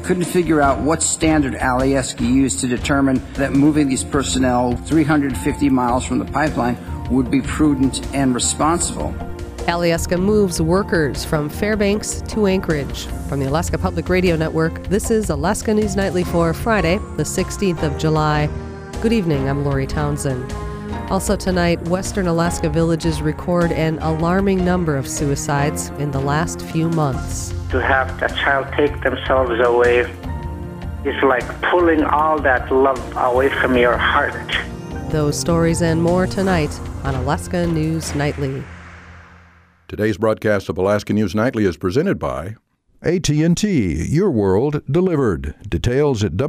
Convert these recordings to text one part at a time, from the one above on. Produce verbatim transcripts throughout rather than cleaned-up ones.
couldn't figure out what standard Alyeska used to determine that moving these personnel three hundred fifty miles from the pipeline would be prudent and responsible. Alyeska moves workers from Fairbanks to Anchorage. From the Alaska Public Radio Network, this is Alaska News Nightly for Friday, the sixteenth of July. Good evening, I'm Lori Townsend. Also tonight, Western Alaska villages record an alarming number of suicides in the last few months. To have a child take themselves away is like pulling all that love away from your heart. Those stories and more tonight on Alaska News Nightly. Today's broadcast of Alaska News Nightly is presented by A T and T, your world delivered. Details at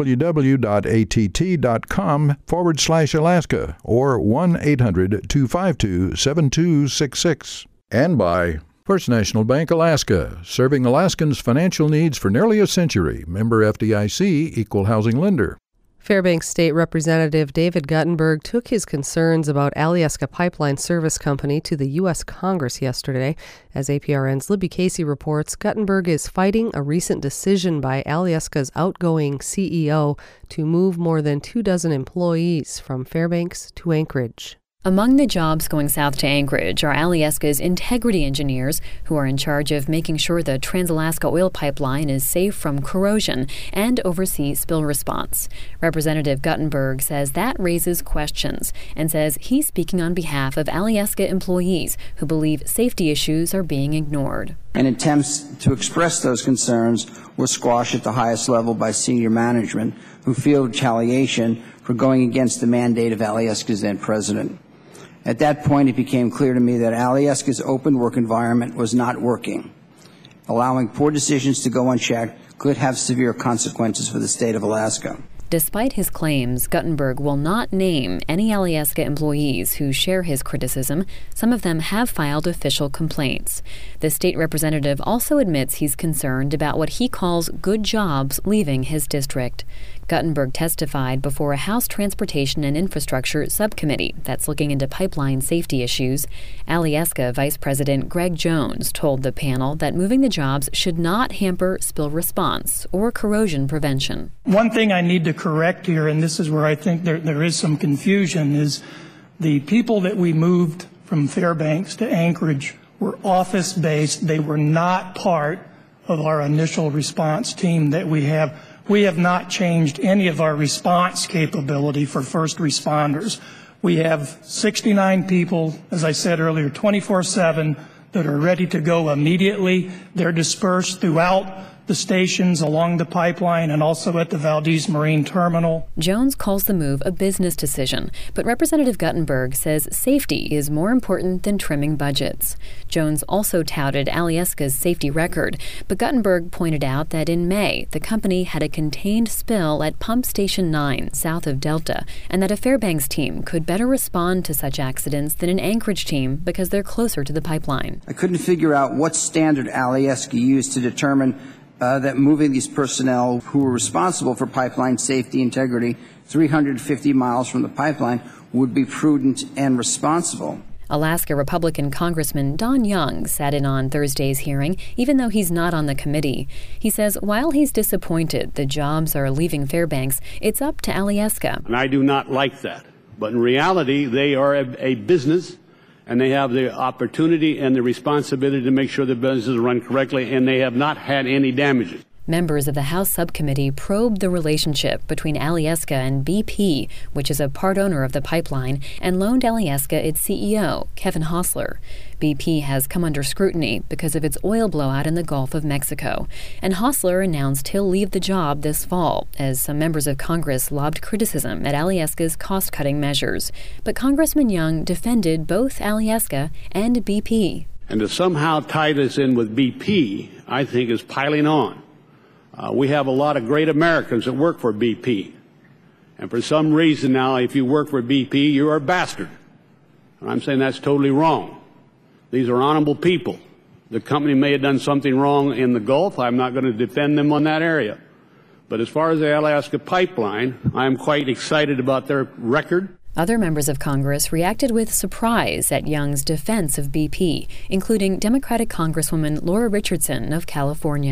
www.att.com forward slash Alaska or one eight hundred two five two seven two six six. And by First National Bank Alaska, serving Alaskans' financial needs for nearly a century. Member F D I C, equal housing lender. Fairbanks State Representative David Guttenberg took his concerns about Alyeska Pipeline Service Company to the U S Congress yesterday. As A P R N's Libby Casey reports, Guttenberg is fighting a recent decision by Alyeska's outgoing C E O to move more than two dozen employees from Fairbanks to Anchorage. Among the jobs going south to Anchorage are Alyeska's integrity engineers, who are in charge of making sure the Trans-Alaska Oil Pipeline is safe from corrosion and oversee spill response. Representative Guttenberg says that raises questions and says he's speaking on behalf of Alyeska employees who believe safety issues are being ignored. And attempts to express those concerns were squashed at the highest level by senior management, who feel retaliation for going against the mandate of Alyeska's then president. At that point, it became clear to me that Alyeska's open work environment was not working. Allowing poor decisions to go unchecked could have severe consequences for the state of Alaska. Despite his claims, Guttenberg will not name any Alyeska employees who share his criticism. Some of them have filed official complaints. The state representative also admits he's concerned about what he calls good jobs leaving his district. Guttenberg testified before a House Transportation and Infrastructure subcommittee that's looking into pipeline safety issues. Alyeska Vice President Greg Jones told the panel that moving the jobs should not hamper spill response or corrosion prevention. One thing I need to correct here, and this is where I think there, there is some confusion, is the people that we moved from Fairbanks to Anchorage were office-based. They were not part of our initial response team that we have. We have not changed any of our response capability for first responders. We have sixty-nine people, as I said earlier, twenty-four seven that are ready to go immediately. They're dispersed throughout the stations along the pipeline and also at the Valdez Marine Terminal. Jones calls the move a business decision, but Representative Guttenberg says safety is more important than trimming budgets. Jones also touted Alyeska's safety record, but Guttenberg pointed out that in May, the company had a contained spill at Pump Station nine south of Delta, and that a Fairbanks team could better respond to such accidents than an Anchorage team because they're closer to the pipeline. I couldn't figure out what standard Alyeska used to determine Uh, that moving these personnel who were responsible for pipeline safety integrity three hundred fifty miles from the pipeline would be prudent and responsible. Alaska Republican Congressman Don Young sat in on Thursday's hearing, even though he's not on the committee. He says while he's disappointed the jobs are leaving Fairbanks, it's up to Alyeska. And I do not like that. But in reality, they are a, a business, and they have the opportunity and the responsibility to make sure the business is run correctly, and they have not had any damages. Members of the House subcommittee probed the relationship between Alyeska and B P, which is a part owner of the pipeline, and loaned Alyeska its C E O, Kevin Hosler. B P has come under scrutiny because of its oil blowout in the Gulf of Mexico, and Hosler announced he'll leave the job this fall as some members of Congress lobbed criticism at Alyeska's cost-cutting measures. But Congressman Young defended both Alyeska and B P. And to somehow tie this in with B P, I think is piling on. Uh, we have a lot of great Americans that work for B P. And for some reason now, if you work for B P, you're a bastard. And I'm saying that's totally wrong. These are honorable people. The company may have done something wrong in the Gulf. I'm not going to defend them on that area. But as far as the Alaska Pipeline, I'm quite excited about their record. Other members of Congress reacted with surprise at Young's defense of B P, including Democratic Congresswoman Laura Richardson of California.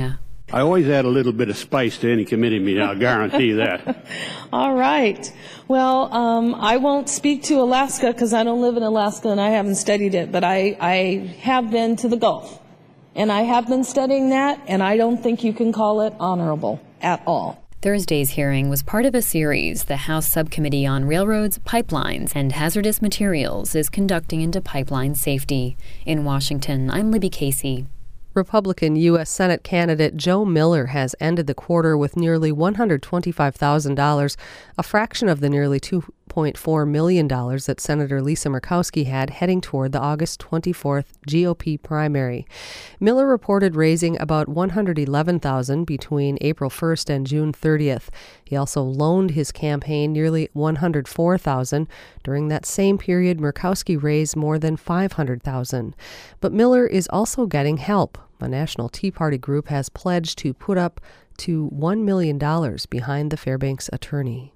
I always add a little bit of spice to any committee meeting, I'll guarantee that. All right. Well, um, I won't speak to Alaska because I don't live in Alaska and I haven't studied it, but I, I have been to the Gulf. And I have been studying that, and I don't think you can call it honorable at all. Thursday's hearing was part of a series the House Subcommittee on Railroads, Pipelines, and Hazardous Materials is conducting into pipeline safety. In Washington, I'm Libby Casey. Republican U S Senate candidate Joe Miller has ended the quarter with nearly one hundred twenty-five thousand dollars, a fraction of the nearly two point four million dollars that Senator Lisa Murkowski had heading toward the August twenty-fourth G O P primary. Miller reported raising about one hundred eleven thousand dollars between April first and June thirtieth. He also loaned his campaign nearly one hundred four thousand dollars. During that same period, Murkowski raised more than five hundred thousand dollars. But Miller is also getting help. A National Tea Party group has pledged to put up to one million dollars behind the Fairbanks attorney.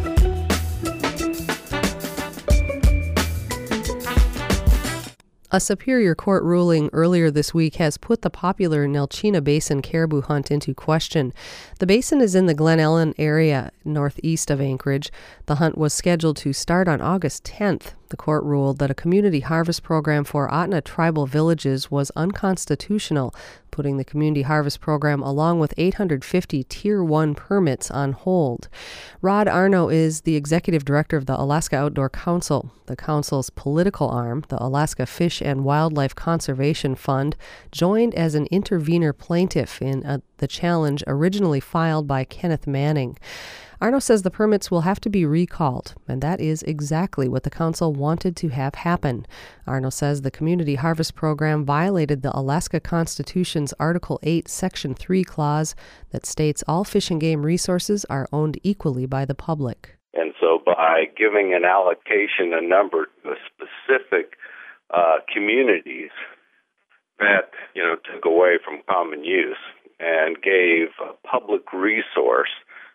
A Superior Court ruling earlier this week has put the popular Nelchina Basin caribou hunt into question. The basin is in the Glen Ellen area, northeast of Anchorage. The hunt was scheduled to start on August tenth. The court ruled that a community harvest program for Ahtna tribal villages was unconstitutional, putting the community harvest program along with eight hundred fifty Tier one permits on hold. Rod Arno is the executive director of the Alaska Outdoor Council. The council's political arm, the Alaska Fish and Wildlife Conservation Fund, joined as an intervener plaintiff in a, the challenge originally filed by Kenneth Manning. Arno says the permits will have to be recalled, and that is exactly what the council wanted to have happen. Arno says the community harvest program violated the Alaska Constitution's Article eight, Section three clause that states all fish and game resources are owned equally by the public. And so by giving an allocation, a number to specific uh, communities that, you know, took away from common use and gave a public resource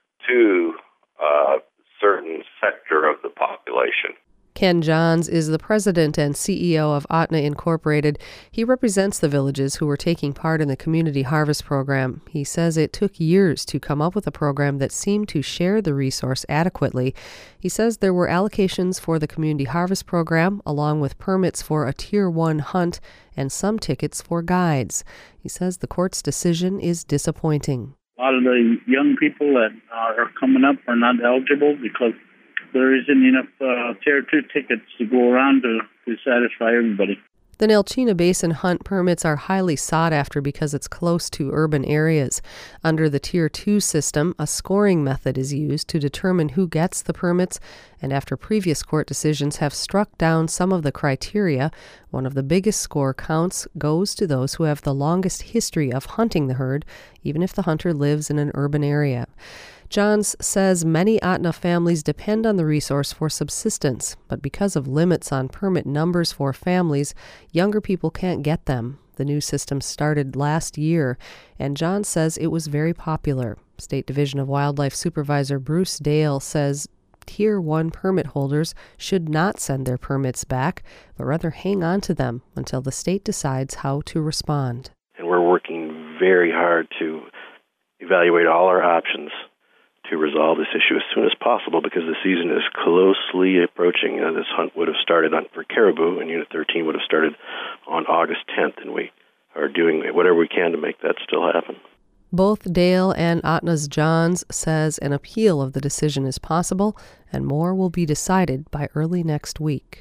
to a certain sector of the population. Ken Johns is the president and C E O of Ahtna Incorporated. He represents the villages who were taking part in the community harvest program. He says it took years to come up with a program that seemed to share the resource adequately. He says there were allocations for the community harvest program, along with permits for a Tier one hunt and some tickets for guides. He says the court's decision is disappointing. A lot of the young people that are coming up are not eligible because there isn't enough uh, Tier two tickets to go around to, to satisfy everybody. The Nelchina Basin hunt permits are highly sought after because it's close to urban areas. Under the Tier two system, a scoring method is used to determine who gets the permits, and after previous court decisions have struck down some of the criteria, one of the biggest score counts goes to those who have the longest history of hunting the herd, even if the hunter lives in an urban area. Johns says many Ahtna families depend on the resource for subsistence, but because of limits on permit numbers for families, younger people can't get them. The new system started last year, and Johns says it was very popular. State Division of Wildlife Supervisor Bruce Dale says Tier one permit holders should not send their permits back, but rather hang on to them until the state decides how to respond. And we're working very hard to evaluate all our options to resolve this issue as soon as possible because the season is closely approaching. You know, this hunt would have started on for caribou, and Unit thirteen would have started on August tenth, and we are doing whatever we can to make that still happen. Both Dale and Ahtna's Johns says an appeal of the decision is possible, and more will be decided by early next week.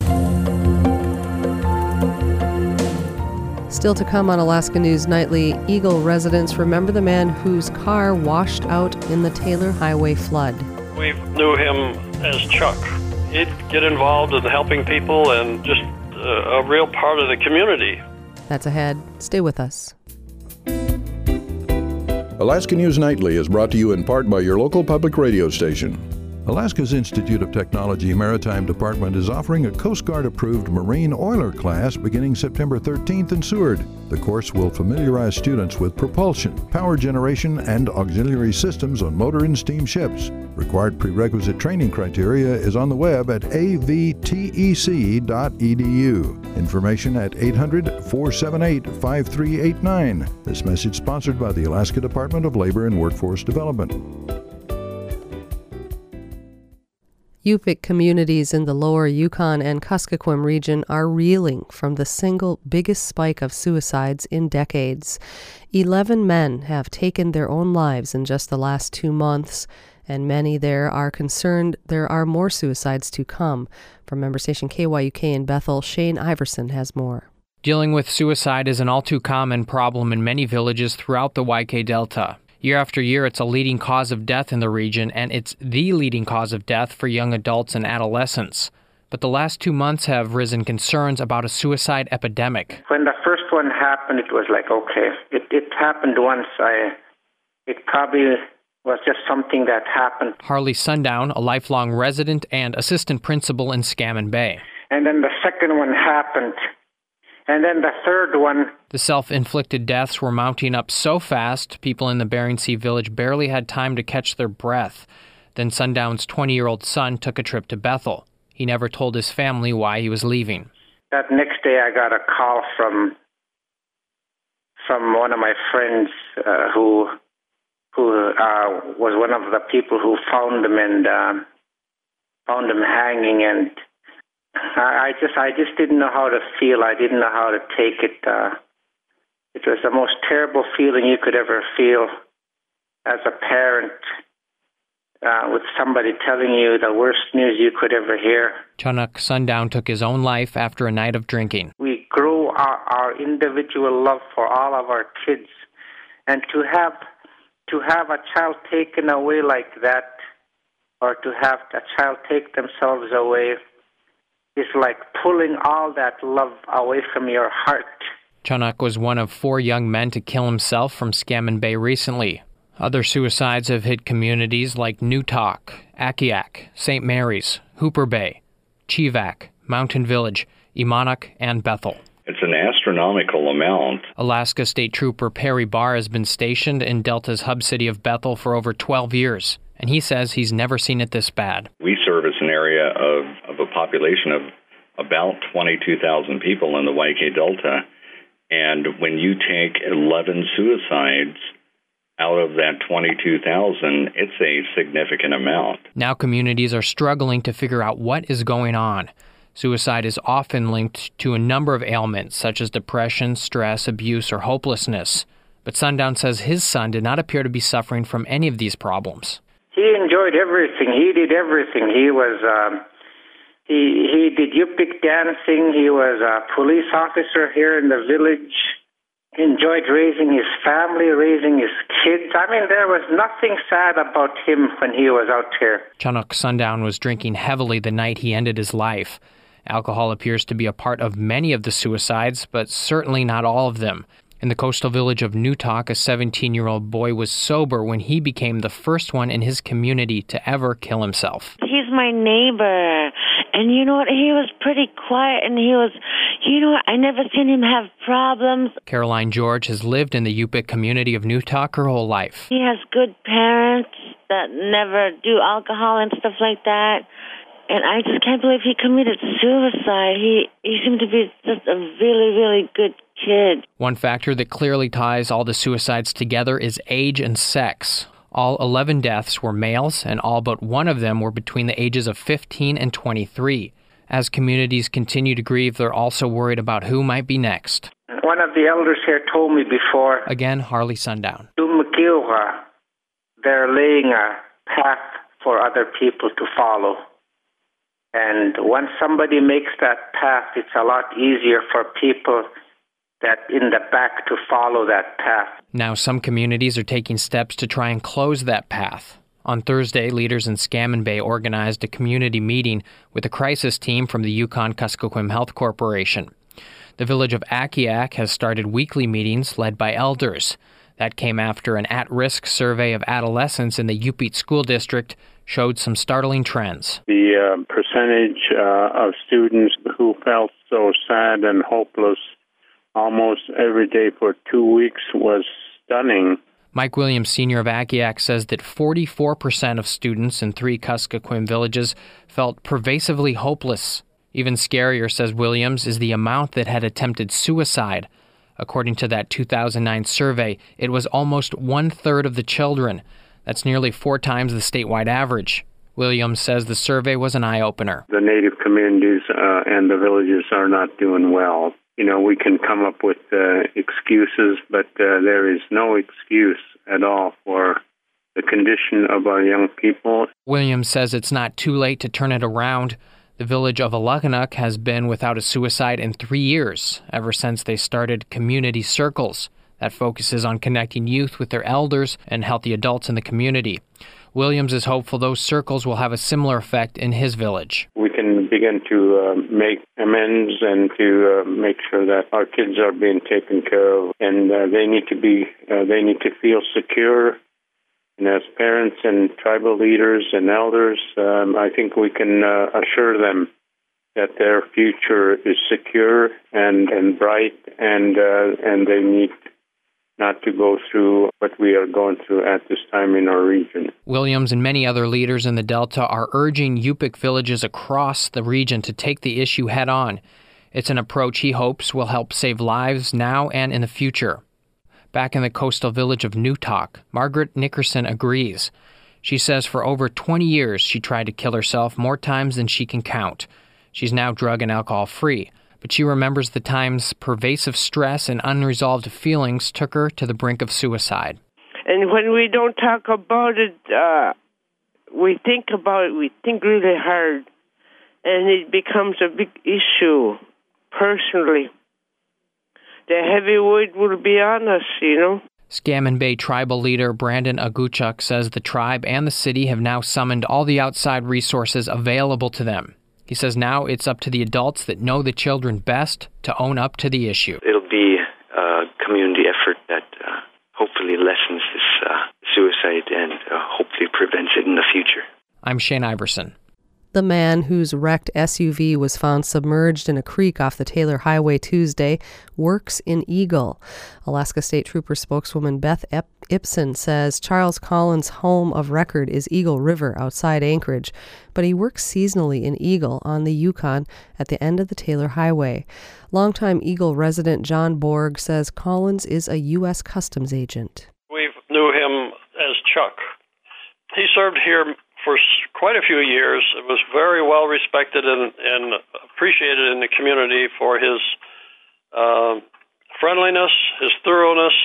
Still to come on Alaska News Nightly, Eagle residents remember the man whose car washed out in the Taylor Highway flood. We knew him as Chuck. He'd get involved in helping people and just a, a real part of the community. That's ahead. Stay with us. Alaska News Nightly is brought to you in part by your local public radio station. Alaska's Institute of Technology Maritime Department is offering a Coast Guard-approved Marine Oiler class beginning September thirteenth in Seward. The course will familiarize students with propulsion, power generation, and auxiliary systems on motor and steam ships. Required prerequisite training criteria is on the web at a v t e c dot e d u. Information at eight hundred, four seven eight, five three eight nine. This message sponsored by the Alaska Department of Labor and Workforce Development. Yupik communities in the lower Yukon and Kuskokwim region are reeling from the single biggest spike of suicides in decades. Eleven men have taken their own lives in just the last two months, and many there are concerned there are more suicides to come. From member station K Y U K in Bethel, Shane Iverson has more. Dealing with suicide is an all-too-common problem in many villages throughout the Y K Delta. Year after year, it's a leading cause of death in the region, and it's the leading cause of death for young adults and adolescents. But the last two months have risen concerns about a suicide epidemic. When the first one happened, it was like, okay, it, it happened once. I, it probably was just something that happened. Harley Sundown, a lifelong resident and assistant principal in Scammon Bay. And then the second one happened. And then the third one. The self-inflicted deaths were mounting up so fast, people in the Bering Sea village barely had time to catch their breath. Then Sundown's twenty-year-old son took a trip to Bethel. He never told his family why he was leaving. That next day I got a call from from one of my friends uh, who who uh, was one of the people who found them and uh, found them hanging, and I just, I just didn't know how to feel. I didn't know how to take it. Uh, it was the most terrible feeling you could ever feel as a parent, uh, with somebody telling you the worst news you could ever hear. Chunuk Sundown took his own life after a night of drinking. We grow our, our individual love for all of our kids, and to have to have a child taken away like that, or to have a child take themselves away, is like pulling all that love away from your heart. Chunuk was one of four young men to kill himself from Scammon Bay recently. Other suicides have hit communities like Newtok, Akiak, Saint Mary's, Hooper Bay, Chivak, Mountain Village, Imanuk, and Bethel. It's an astronomical amount. Alaska State Trooper Perry Barr has been stationed in Delta's hub city of Bethel for over twelve years, and he says he's never seen it this bad. We service an area of, of a population of about twenty-two thousand people in the Y K Delta, and when you take eleven suicides out of that twenty-two thousand, it's a significant amount. Now communities are struggling to figure out what is going on. Suicide is often linked to a number of ailments, such as depression, stress, abuse, or hopelessness. But Sundown says his son did not appear to be suffering from any of these problems. He enjoyed everything. He did everything. He was, um, he he did Yupik dancing. He was a police officer here in the village. He enjoyed raising his family, raising his kids. I mean, there was nothing sad about him when he was out here. Chunuk Sundown was drinking heavily the night he ended his life. Alcohol appears to be a part of many of the suicides, but certainly not all of them. In the coastal village of Newtok, a seventeen-year-old boy was sober when he became the first one in his community to ever kill himself. He's my neighbor, and you know what? He was pretty quiet, and he was, you know what? I never seen him have problems. Caroline George has lived in the Yupik community of Newtok her whole life. He has good parents that never do alcohol and stuff like that. And I just can't believe he committed suicide. He he seemed to be just a really, really good kid. One factor that clearly ties all the suicides together is age and sex. All eleven deaths were males, and all but one of them were between the ages of fifteen and twenty-three. As communities continue to grieve, they're also worried about who might be next. One of the elders here told me before. Again, Harley Sundown. They're laying a path for other people to follow. And once somebody makes that path, it's a lot easier for people that in the back to follow that path. Now some communities are taking steps to try and close that path. On Thursday, leaders in Scammon Bay organized a community meeting with a crisis team from the Yukon-Kuskokwim Health Corporation. The village of Akiak has started weekly meetings led by elders. That came after an at-risk survey of adolescents in the Yupik School District showed some startling trends. The uh, percentage uh, of students who felt so sad and hopeless almost every day for two weeks was stunning. Mike Williams, senior of Akiak, says that forty-four percent of students in three Kuskokwim villages felt pervasively hopeless. Even scarier, says Williams, is the amount that had attempted suicide. According to that two thousand nine survey, it was almost one-third of the children. That's nearly four times the statewide average. Williams says the survey was an eye-opener. The Native communities uh, and the villages are not doing well. You know, we can come up with uh, excuses, but uh, there is no excuse at all for the condition of our young people. Williams says it's not too late to turn it around. The village of Alakanuk has been without a suicide in three years, ever since they started community circles that focuses on connecting youth with their elders and healthy adults in the community. Williams is hopeful those circles will have a similar effect in his village. We can begin to uh, make amends and to uh, make sure that our kids are being taken care of, and uh, they need to be, uh, they need to feel secure. And as parents and tribal leaders and elders, um, I think we can uh, assure them that their future is secure and, and bright, and uh, and they need not to go through what we are going through at this time in our region. Williams and many other leaders in the Delta are urging Yupik villages across the region to take the issue head on. It's an approach he hopes will help save lives now and in the future. Back in the coastal village of Newtok, Margaret Nickerson agrees. She says for over twenty years she tried to kill herself more times than she can count. She's now drug and alcohol free, but she remembers the times pervasive stress and unresolved feelings took her to the brink of suicide. And when we don't talk about it, uh, we think about it, we think really hard, and it becomes a big issue personally. The heavy weight will be on us, you know. Scammon Bay tribal leader Brandon Aguchuk says the tribe and the city have now summoned all the outside resources available to them. He says now it's up to the adults that know the children best to own up to the issue. It'll be a community effort that uh, hopefully lessens this uh, suicide and uh, hopefully prevents it in the future. I'm Shane Iverson. The man whose wrecked S U V was found submerged in a creek off the Taylor Highway Tuesday works in Eagle. Alaska State Trooper spokeswoman Beth Ep- Ipson says Charles Collins' home of record is Eagle River outside Anchorage, but he works seasonally in Eagle on the Yukon at the end of the Taylor Highway. Longtime Eagle resident John Borg says Collins is a U S Customs agent. We knew him as Chuck. He served here for quite a few years. It was very well respected and, and appreciated in the community for his uh, friendliness, his thoroughness,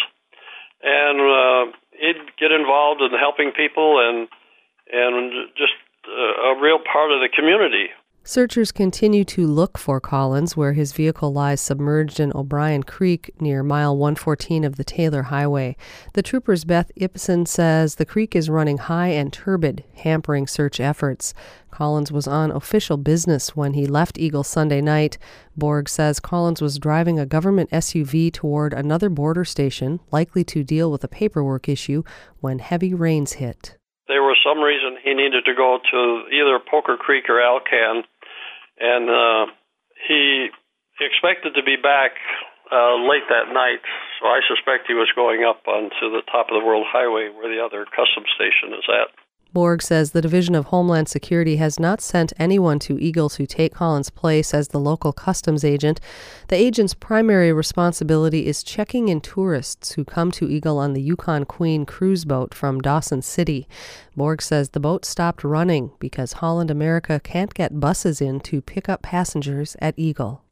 and uh, he'd get involved in helping people and and just uh, a real part of the community. Searchers continue to look for Collins, where his vehicle lies submerged in O'Brien Creek near mile one fourteen of the Taylor Highway. The trooper's Beth Ipson says the creek is running high and turbid, hampering search efforts. Collins was on official business when he left Eagle Sunday night. Borg says Collins was driving a government S U V toward another border station, likely to deal with a paperwork issue, when heavy rains hit. There was some reason he needed to go to either Poker Creek or Alcan, and uh, he expected to be back uh, late that night, so I suspect he was going up onto the top of the World Highway where the other customs station is at. Borg says the Division of Homeland Security has not sent anyone to Eagle to take Collins' place as the local customs agent. The agent's primary responsibility is checking in tourists who come to Eagle on the Yukon Queen cruise boat from Dawson City. Borg says the boat stopped running because Holland America can't get buses in to pick up passengers at Eagle.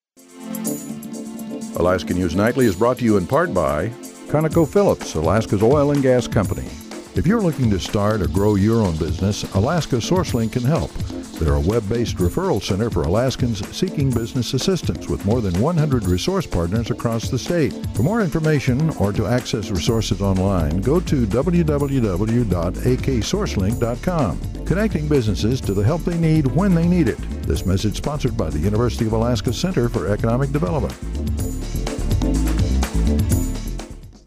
Alaska News Nightly is brought to you in part by ConocoPhillips, Alaska's oil and gas company. If you're looking to start or grow your own business, Alaska SourceLink can help. They're a web-based referral center for Alaskans seeking business assistance with more than one hundred resource partners across the state. For more information or to access resources online, go to w w w dot a k source link dot com. Connecting businesses to the help they need when they need it. This message sponsored by the University of Alaska Center for Economic Development.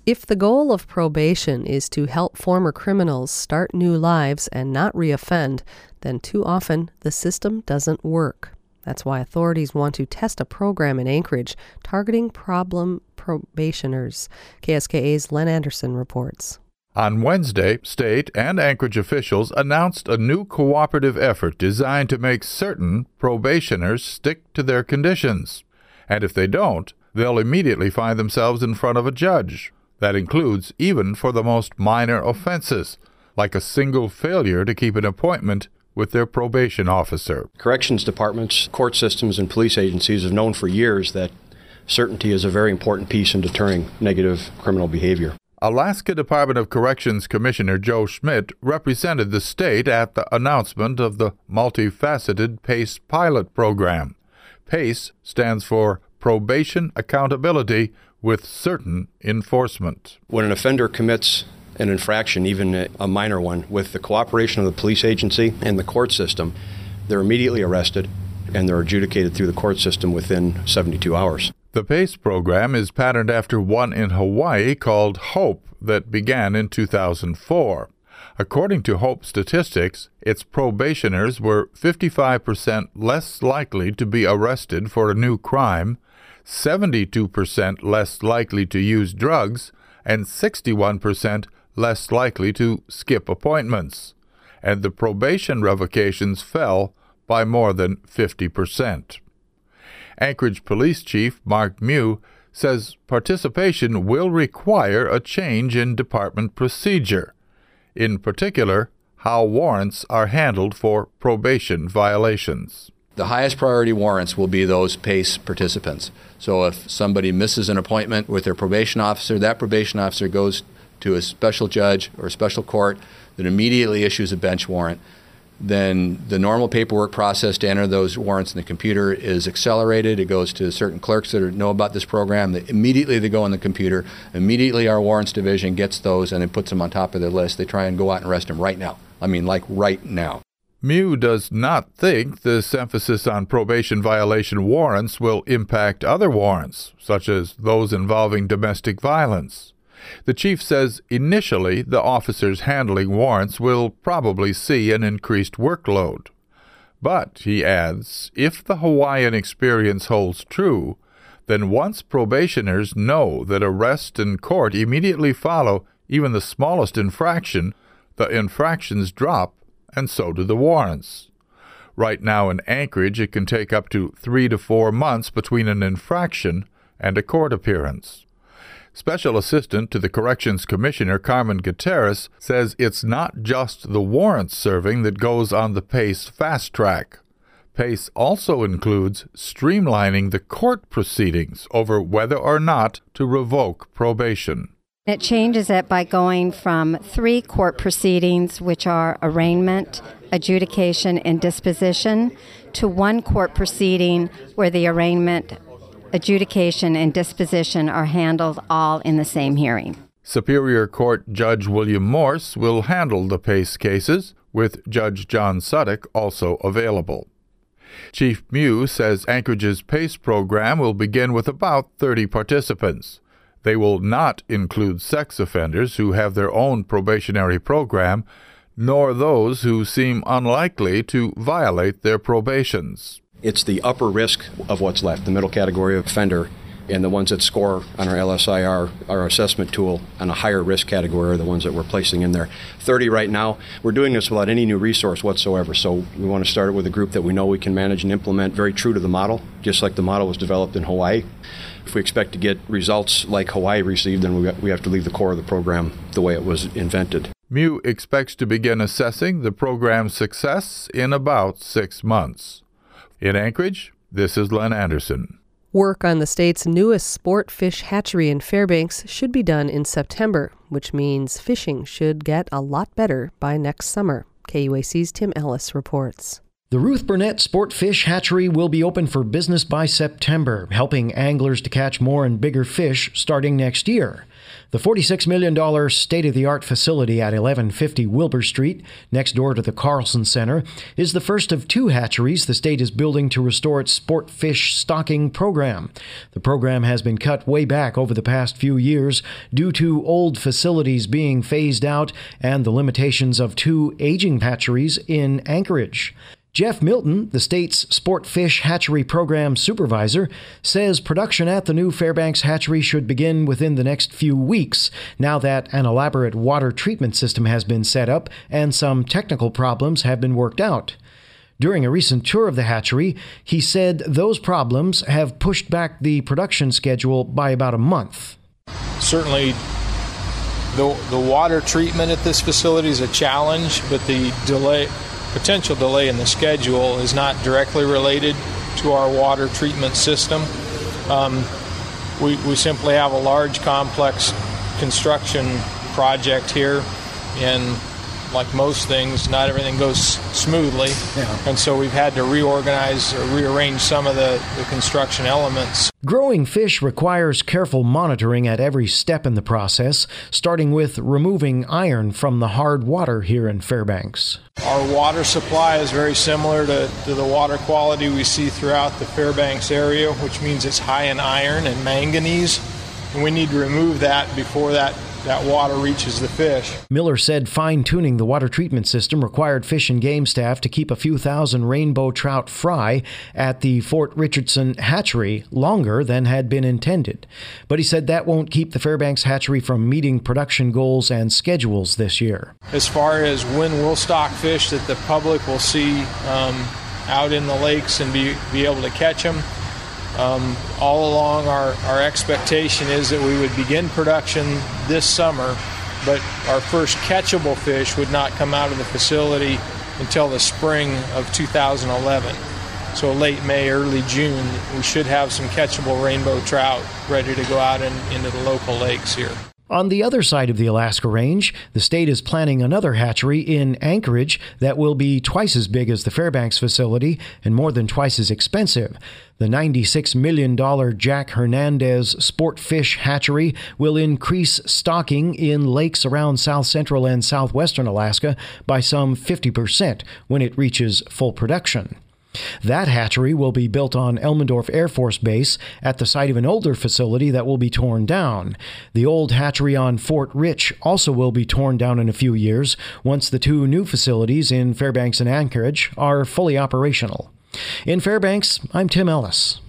If the goal of probation is to help former criminals start new lives and not reoffend, then too often the system doesn't work. That's why authorities want to test a program in Anchorage targeting problem probationers. K S K A's Len Anderson reports. On Wednesday, state and Anchorage officials announced a new cooperative effort designed to make certain probationers stick to their conditions. And if they don't, they'll immediately find themselves in front of a judge. That includes even for the most minor offenses, like a single failure to keep an appointment with their probation officer. Corrections departments, court systems, and police agencies have known for years that certainty is a very important piece in deterring negative criminal behavior. Alaska Department of Corrections Commissioner Joe Schmidt represented the state at the announcement of the multifaceted PACE pilot program. PACE stands for Probation Accountability with Certain Enforcement. When an offender commits an infraction, even a minor one, with the cooperation of the police agency and the court system, they're immediately arrested and they're adjudicated through the court system within seventy-two hours. The PACE program is patterned after one in Hawaii called HOPE that began in two thousand four. According to HOPE statistics, its probationers were fifty-five percent less likely to be arrested for a new crime, seventy-two percent less likely to use drugs, and sixty-one percent less likely to skip appointments. And the probation revocations fell by more than fifty percent. Anchorage Police Chief Mark Mew says participation will require a change in department procedure, in particular, how warrants are handled for probation violations. The highest priority warrants will be those PACE participants. So if somebody misses an appointment with their probation officer, that probation officer goes to a special judge or a special court that immediately issues a bench warrant. Then the normal paperwork process to enter those warrants in the computer is accelerated. It goes to certain clerks that know about this program. They, immediately they go on the computer. Immediately our warrants division gets those and then puts them on top of their list. They try and go out and arrest them right now. I mean, like right now. Mew does not think this emphasis on probation violation warrants will impact other warrants, such as those involving domestic violence. The chief says initially the officers handling warrants will probably see an increased workload. But, he adds, if the Hawaiian experience holds true, then once probationers know that arrest and court immediately follow even the smallest infraction, the infractions drop, and so do the warrants. Right now in Anchorage, it can take up to three to four months between an infraction and a court appearance. Special Assistant to the Corrections Commissioner Carmen Gutierrez says it's not just the warrant serving that goes on the PACE fast track. PACE also includes streamlining the court proceedings over whether or not to revoke probation. It changes it by going from three court proceedings, which are arraignment, adjudication, and disposition, to one court proceeding where the arraignment, adjudication, and disposition are handled all in the same hearing. Superior Court Judge William Morse will handle the PACE cases, with Judge John Suddick also available. Chief Mew says Anchorage's PACE program will begin with about thirty participants. They will not include sex offenders who have their own probationary program, nor those who seem unlikely to violate their probations. It's the upper risk of what's left, the middle category of offender, and the ones that score on our L S I R, our assessment tool, on a higher risk category are the ones that we're placing in there. thirty right now. We're doing this without any new resource whatsoever, so we want to start it with a group that we know we can manage and implement very true to the model, just like the model was developed in Hawaii. If we expect to get results like Hawaii received, then we have to leave the core of the program the way it was invented. Mew expects to begin assessing the program's success in about six months. In Anchorage, this is Len Anderson. Work on the state's newest sport fish hatchery in Fairbanks should be done in September, which means fishing should get a lot better by next summer. K U A C's Tim Ellis reports. The Ruth Burnett Sport Fish Hatchery will be open for business by September, helping anglers to catch more and bigger fish starting next year. The forty-six million dollars state-of-the-art facility at eleven fifty Wilbur Street, next door to the Carlson Center, is the first of two hatcheries the state is building to restore its sport fish stocking program. The program has been cut way back over the past few years due to old facilities being phased out and the limitations of two aging hatcheries in Anchorage. Jeff Milton, the state's sport fish hatchery program supervisor, says production at the new Fairbanks hatchery should begin within the next few weeks, now that an elaborate water treatment system has been set up and some technical problems have been worked out. During a recent tour of the hatchery, he said those problems have pushed back the production schedule by about a month. Certainly, the, the water treatment at this facility is a challenge, but the delay... potential delay in the schedule is not directly related to our water treatment system. Um, we, we simply have a large, complex construction project here, and like most things, not everything goes smoothly. Yeah. And so we've had to reorganize or rearrange some of the, the construction elements. Growing fish requires careful monitoring at every step in the process, starting with removing iron from the hard water here in Fairbanks. Our water supply is very similar to, to the water quality we see throughout the Fairbanks area, which means it's high in iron and manganese, and we need to remove that before that that water reaches the fish. Miller said fine-tuning the water treatment system required Fish and Game staff to keep a few thousand rainbow trout fry at the Fort Richardson hatchery longer than had been intended. But he said that won't keep the Fairbanks hatchery from meeting production goals and schedules this year. As far as when we'll stock fish that the public will see um, out in the lakes and be, be able to catch them, Um, all along our, our expectation is that we would begin production this summer, but our first catchable fish would not come out of the facility until the spring of two thousand eleven. So late May, early June, we should have some catchable rainbow trout ready to go out in, into the local lakes here. On the other side of the Alaska Range, the state is planning another hatchery in Anchorage that will be twice as big as the Fairbanks facility and more than twice as expensive. The ninety-six million dollars Jack Hernandez Sport Fish Hatchery will increase stocking in lakes around south central and southwestern Alaska by some fifty percent when it reaches full production. That hatchery will be built on Elmendorf Air Force Base at the site of an older facility that will be torn down. The old hatchery on Fort Rich also will be torn down in a few years once the two new facilities in Fairbanks and Anchorage are fully operational. In Fairbanks, I'm Tim Ellis.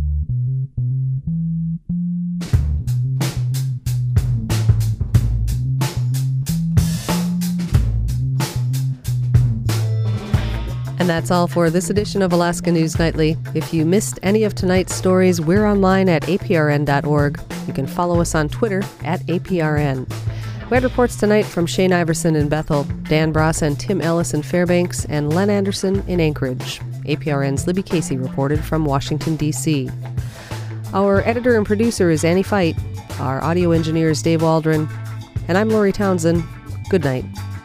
And that's all for this edition of Alaska News Nightly. If you missed any of tonight's stories, we're online at A P R N dot org. You can follow us on Twitter at A P R N. We had reports tonight from Shane Iverson in Bethel, Dan Bross and Tim Ellis in Fairbanks, and Len Anderson in Anchorage. A P R N's Libby Casey reported from Washington, D C Our editor and producer is Annie Fight. Our audio engineer is Dave Waldron. And I'm Lori Townsend. Good night.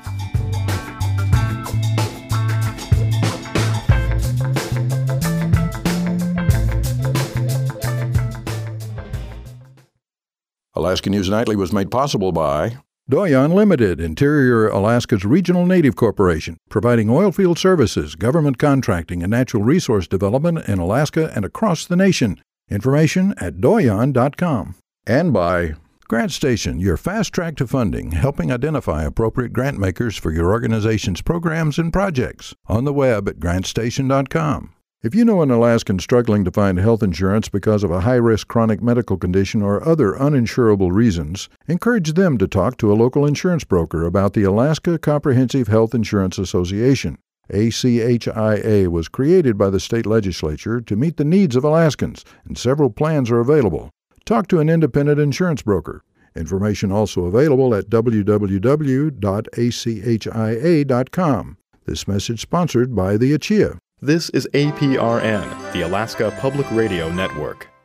Alaska News Nightly was made possible by Doyon Limited, Interior Alaska's regional native corporation, providing oilfield services, government contracting, and natural resource development in Alaska and across the nation. Information at doyon dot com. And by Grant Station, your fast track to funding, helping identify appropriate grant makers for your organization's programs and projects. On the web at grant station dot com. If you know an Alaskan struggling to find health insurance because of a high-risk chronic medical condition or other uninsurable reasons, encourage them to talk to a local insurance broker about the Alaska Comprehensive Health Insurance Association. A C H I A was created by the state legislature to meet the needs of Alaskans, and several plans are available. Talk to an independent insurance broker. Information also available at w w w dot a c h i a dot com. This message sponsored by the A C H I A. This is A P R N, the Alaska Public Radio Network.